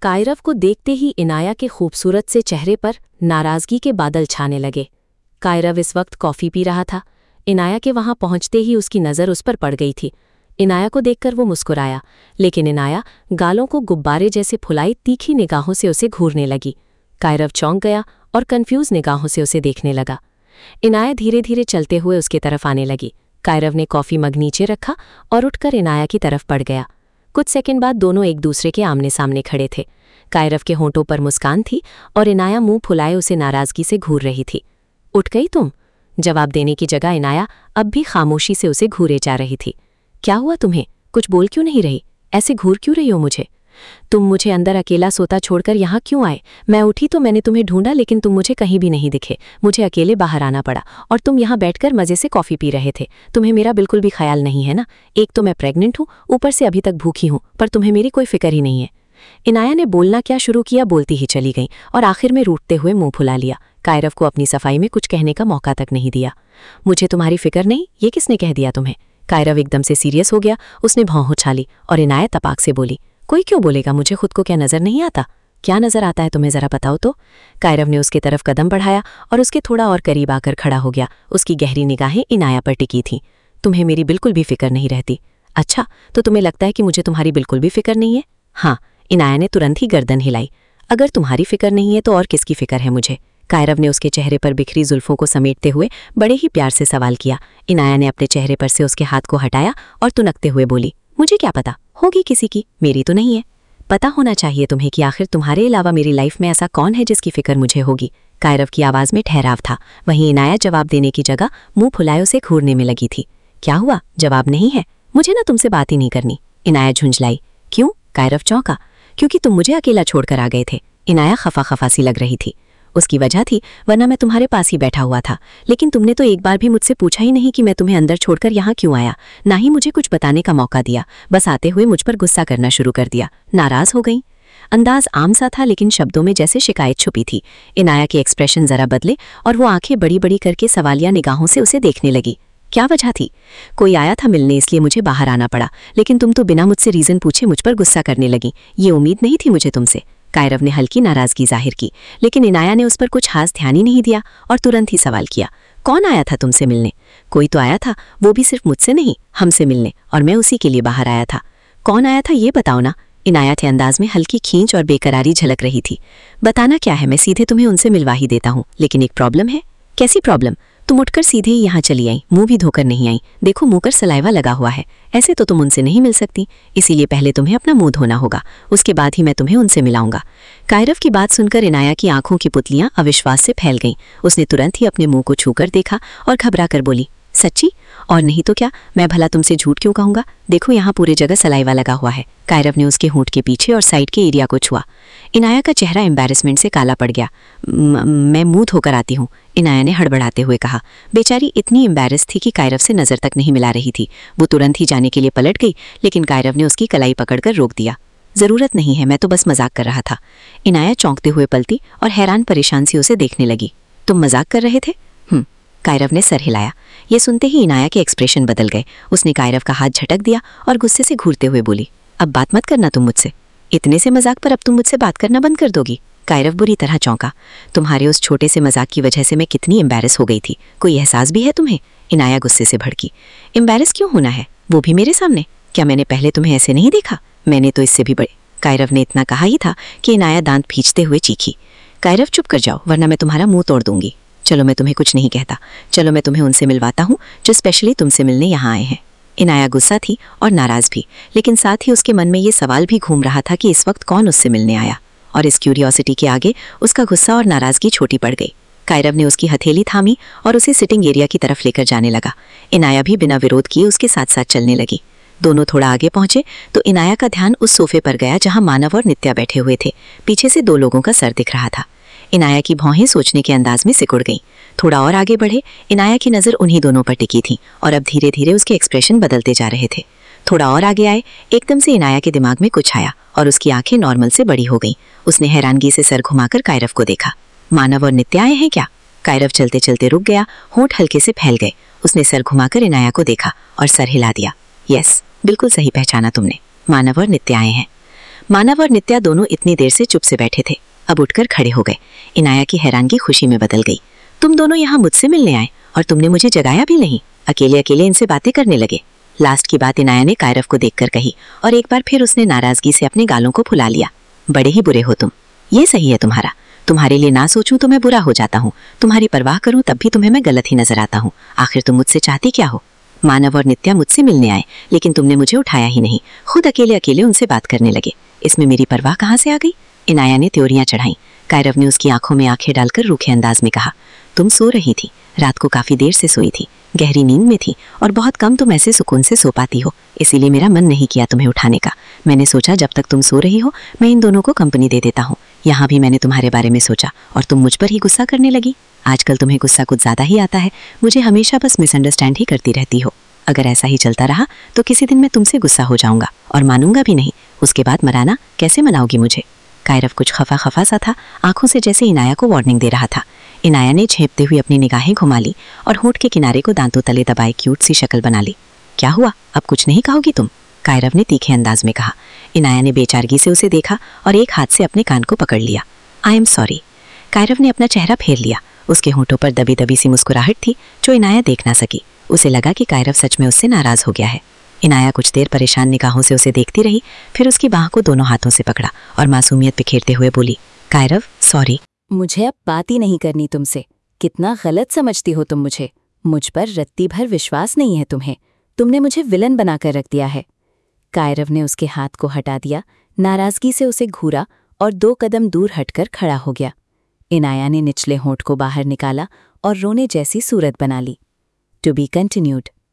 कायरव को देखते ही इनाया के खूबसूरत से चेहरे पर नाराजगी के बादल छाने लगे। कायरव इस वक्त कॉफ़ी पी रहा था। इनाया के वहां पहुंचते ही उसकी नज़र उस पर पड़ गई थी। इनाया को देखकर वो मुस्कुराया, लेकिन इनाया गालों को गुब्बारे जैसे फुलाई तीखी निगाहों से उसे घूरने लगी। कायरव चौंक गया और कन्फ्यूज निगाहों से उसे देखने लगा। इनाया धीरे धीरे चलते हुए उसके तरफ आने लगी। कायरव ने कॉफ़ी मग नीचे रखा और उठकर इनाया की तरफ बढ़ गया। कुछ सेकंड बाद दोनों एक दूसरे के आमने सामने खड़े थे। कायरव के होंठों पर मुस्कान थी और इनाया मुंह फुलाए उसे नाराजगी से घूर रही थी। उठ गई तुम? जवाब देने की जगह इनाया अब भी खामोशी से उसे घूरे जा रही थी। क्या हुआ तुम्हें? कुछ बोल क्यों नहीं रही? ऐसे घूर क्यों रही हो मुझे? तुम मुझे अंदर अकेला सोता छोड़कर यहाँ क्यों आए? मैं उठी तो मैंने तुम्हें ढूंढा, लेकिन तुम मुझे कहीं भी नहीं दिखे। मुझे अकेले बाहर आना पड़ा और तुम यहाँ बैठकर मजे से कॉफ़ी पी रहे थे। तुम्हें मेरा बिल्कुल भी ख्याल नहीं है ना? एक तो मैं प्रेग्नेंट हूँ, ऊपर से अभी तक भूखी हूँ, पर तुम्हें मेरी कोई फिक्र ही नहीं है। इनाया ने बोलना क्या शुरू किया, बोलती ही चली गई और आखिर में रूठते हुए मुंह फुला लिया। कायरव को अपनी सफाई में कुछ कहने का मौका तक नहीं दिया। मुझे तुम्हारी फिक्र नहीं, ये किसने कह दिया तुम्हें? कायरव एकदम से सीरियस हो गया। उसने भौं उछाली और इनाया तपाक से बोली, कोई क्यों बोलेगा? मुझे खुद को क्या नजर नहीं आता? क्या नजर आता है तुम्हें, जरा बताओ तो। कायरव ने उसकी तरफ कदम बढ़ाया और उसके थोड़ा और करीब आकर खड़ा हो गया। उसकी गहरी निगाहें इनाया पर टिकी थीं। तुम्हें मेरी बिल्कुल भी फिक्र नहीं रहती? अच्छा, तो तुम्हें लगता है कि मुझे तुम्हारी बिल्कुल भी फिक्र नहीं है? हाँ। इनाया ने तुरंत ही गर्दन हिलाई। अगर तुम्हारी फिक्र नहीं है तो और किसकी फिक्र है मुझे? कायरव ने उसके चेहरे पर बिखरी जुल्फों को समेटते हुए बड़े ही प्यार से सवाल किया। इनाया ने अपने चेहरे पर से उसके हाथ को हटाया और तुनकते हुए बोली, मुझे क्या पता, होगी किसी की, मेरी तो नहीं है। पता होना चाहिए तुम्हें कि आखिर तुम्हारे अलावा मेरी लाइफ में ऐसा कौन है जिसकी फिक्र मुझे होगी। कायरव की आवाज़ में ठहराव था। वहीं इनाया जवाब देने की जगह मुंह फुलाए उसे घूरने में लगी थी। क्या हुआ, जवाब नहीं है? मुझे ना तुमसे बात ही नहीं करनी। इनाया झुंझलाई। क्यों? कायरव चौंका। क्योंकि तुम मुझे अकेला छोड़कर आ गए थे। इनाया खफा खफा सी लग रही थी। उसकी वजह थी, वरना मैं तुम्हारे पास ही बैठा हुआ था। लेकिन तुमने तो एक बार भी मुझसे पूछा ही नहीं कि मैं तुम्हें अंदर छोड़कर यहाँ क्यों आया। ना ही मुझे कुछ बताने का मौका दिया। बस आते हुए मुझ पर गुस्सा करना शुरू कर दिया। नाराज हो गई। अंदाज आम सा था, लेकिन शब्दों में जैसे शिकायत छुपी थी। इनाया के एक्सप्रेशन जरा बदले और वो आंखें बड़ी बड़ी करके सवालिया निगाहों से उसे देखने लगी। क्या वजह थी? कोई आया था मिलने, इसलिए मुझे बाहर आना पड़ा। लेकिन तुम तो बिना मुझसे रीजन पूछे मुझ पर गुस्सा करने लगी। ये उम्मीद नहीं थी मुझे तुमसे। कायरव ने हल्की नाराजगी जाहिर की, लेकिन इनाया ने उस पर कुछ खास ध्यान ही नहीं दिया और तुरंत ही सवाल किया, कौन आया था तुमसे मिलने? कोई तो आया था, वो भी सिर्फ मुझसे नहीं, हमसे मिलने, और मैं उसी के लिए बाहर आया था। कौन आया था ये बताओ ना। इनाया के अंदाज में हल्की खींच और बेकरारी झलक रही थी। बताना क्या है, मैं सीधे तुम्हें उनसे मिलवा ही देता हूँ, लेकिन एक प्रॉब्लम है। कैसी प्रॉब्लम? तुम उठकर सीधे ही यहाँ चली आई, मुंह भी धोकर नहीं आई। देखो मुंह पर सलाइवा लगा हुआ है। ऐसे तो तुम उनसे नहीं मिल सकती, इसीलिए पहले तुम्हें अपना मुंह धोना होगा, उसके बाद ही मैं तुम्हें उनसे मिलाऊंगा। कायरव की बात सुनकर इनाया की आंखों की पुतलियां अविश्वास से फैल गईं। उसने तुरंत ही अपने मुंह को छूकर देखा और घबरा कर बोली, सच्ची? और नहीं तो क्या, मैं भला तुमसे झूठ क्यों कहूंगा? देखो यहाँ पूरे जगह सलाइवा लगा हुआ है। कायरव ने उसके होंठ के पीछे और साइड के एरिया को छुआ। इनाया का चेहरा एम्बैरेसमेंट से काला पड़ गया। मैं मुंह धोकर आती हूँ, इनाया ने हड़बड़ाते हुए कहा। बेचारी इतनी एम्बैरेस थी कि कायरव से नजर तक नहीं मिला रही थी। वो तुरंत ही जाने के लिए पलट गई, लेकिन कायरव ने उसकी कलाई पकड़कर रोक दिया। जरूरत नहीं है, मैं तो बस मजाक कर रहा था। इनाया चौंकते हुए पलटी और हैरान परेशान सी उसे देखने लगी। तुम मजाक कर रहे थे? कायरव ने सर हिलाया। ये सुनते ही इनाया के एक्सप्रेशन बदल गए। उसने कायरव का हाथ झटक दिया और गुस्से से घूरते हुए बोली, अब बात मत करना तुम मुझसे। इतने से मजाक पर अब तुम मुझसे बात करना बंद कर दोगी? कायरव बुरी तरह चौंका। तुम्हारे उस छोटे से मजाक की वजह से मैं कितनी एम्बैरेस हो गई थी, कोई एहसास भी है तुम्हें? इनाया गुस्से से भड़की। एम्बैरेस क्यों होना है, वो भी मेरे सामने? क्या मैंने पहले तुम्हें ऐसे नहीं देखा? मैंने तो इससे भी बड़े। कायरव ने इतना कहा ही था कि इनाया दांत खींचते हुए चीखी। कायरव चुप कर जाओ, वरना मैं तुम्हारा मुंह तोड़ दूंगी। चलो मैं तुम्हें कुछ नहीं कहता, चलो मैं तुम्हें उनसे मिलवाता हूँ जो स्पेशली तुमसे मिलने यहाँ आए हैं। इनाया गुस्सा थी और नाराज भी, लेकिन साथ ही उसके मन में ये सवाल भी घूम रहा था कि इस वक्त कौन उससे मिलने आया, और इस क्यूरियोसिटी के आगे उसका गुस्सा और नाराजगी छोटी पड़ गई। कायरव ने उसकी हथेली थामी और उसे सिटिंग एरिया की तरफ लेकर जाने लगा। इनाया भी बिना विरोध किए उसके साथ साथ चलने लगी। दोनों थोड़ा आगे पहुंचे तो इनाया का ध्यान उस सोफे पर गया जहां मानव और नित्या बैठे हुए थे। पीछे से दो लोगों का सर दिख रहा था। इनाया की भौहें सोचने के अंदाज में सिकुड़ गईं। थोड़ा और आगे बढ़े, इनाया की नज़र उन्हीं दोनों पर टिकी थी और अब धीरे धीरे उसके एक्सप्रेशन बदलते जा रहे थे। थोड़ा और आगे आए, एकदम से इनाया के दिमाग में कुछ आया और उसकी आंखें नॉर्मल से बड़ी हो गईं। उसने हैरानगी से सर घुमाकर कायरव को देखा। मानव और नित्या आए हैं क्या? कायरव चलते चलते रुक गया, होंठ हल्के से फैल गए। उसने सर घुमाकर इनाया को देखा और सर हिला दिया। यस, बिल्कुल सही पहचाना तुमने, मानव और नित्या आए हैं। मानव और नित्या दोनों इतनी देर से चुप से बैठे थे, अब उठकर खड़े हो गए। इनाया की हैरानगी खुशी में बदल गई। तुम दोनों यहाँ मुझसे मिलने आए और तुमने मुझे जगाया भी नहीं, अकेले अकेले इनसे बातें करने लगे। लास्ट की बात इनाया ने कायरव को देखकर कही और एक बार फिर उसने नाराजगी से अपने गालों को फुला लिया। बड़े ही बुरे हो तुम, ये सही है तुम्हारा। तुम्हारे लिए ना सोचूं तो मैं बुरा हो जाता हूँ, तुम्हारी परवाह करूं तब भी तुम्हें मैं गलत ही नजर आता हूँ। आखिर तुम मुझसे चाहती क्या हो? मानव और नित्या मुझसे मिलने आए, लेकिन तुमने मुझे उठाया ही नहीं, खुद अकेले अकेले उनसे बात करने लगे। इसमें मेरी परवाह कहाँ से आ गई? इनाया ने त्योरियां चढ़ाई। कायरव ने उसकी आंखों में आंखें डालकर रूखे अंदाज में कहा, तुम सो रही थी, रात को काफी देर से सोई थी, गहरी नींद में थी और बहुत कम तुम ऐसे सुकून से सो पाती हो, इसीलिए मेरा मन नहीं किया तुम्हें उठाने का। मैंने सोचा जब तक तुम सो रही हो मैं इन दोनों को कंपनी दे देता हूँ। यहाँ भी मैंने तुम्हारे बारे में सोचा और तुम मुझ पर ही गुस्सा करने लगी। आजकल तुम्हें गुस्सा कुछ ज्यादा ही आता है, मुझे हमेशा बस मिसअंडरस्टैंड ही करती रहती हो। अगर ऐसा ही चलता रहा तो किसी दिन मैं तुमसे गुस्सा हो जाऊंगा और मानूंगा भी नहीं, उसके बाद मनाना कैसे मनाओगी मुझे? कायरव कुछ खफा खफा सा था, आंखों से जैसे इनाया को वार्निंग दे रहा था। इनाया ने झेपते हुए अपनी निगाहें घुमा ली और होठ के किनारे को दांतों तले दबाए क्यूट सी शक्ल बना ली। क्या हुआ, अब कुछ नहीं कहोगी तुम? कायरव ने तीखे अंदाज में कहा। इनाया ने बेचारगी से उसे देखा और एक हाथ से अपने कान को पकड़ लिया। I am sorry. कायरव ने अपना चेहरा फेर लिया। उसके होठों पर दबी दबी सी मुस्कुराहट थी जो इनाया देख ना सकी। उसे लगा कि कायरव सच में उससे नाराज हो गया है। इनाया कुछ देर परेशान निगाहों से उसे देखती रही, फिर उसकी बाह को दोनों हाथों से पकड़ा और मासूमियत बिखेरते हुए बोली, कायरव सॉरी। मुझे अब बात ही नहीं करनी तुमसे। कितना गलत समझती हो तुम मुझे। मुझ पर रत्ती भर विश्वास नहीं है तुम्हें। तुमने मुझे विलन बनाकर रख दिया है। कायरव ने उसके हाथ को हटा दिया, नाराजगी से उसे घूरा और 2 कदम दूर हटकर खड़ा हो गया। इनाया ने निचले होंठ को बाहर निकाला और रोने जैसी सूरत बना ली। To be continued.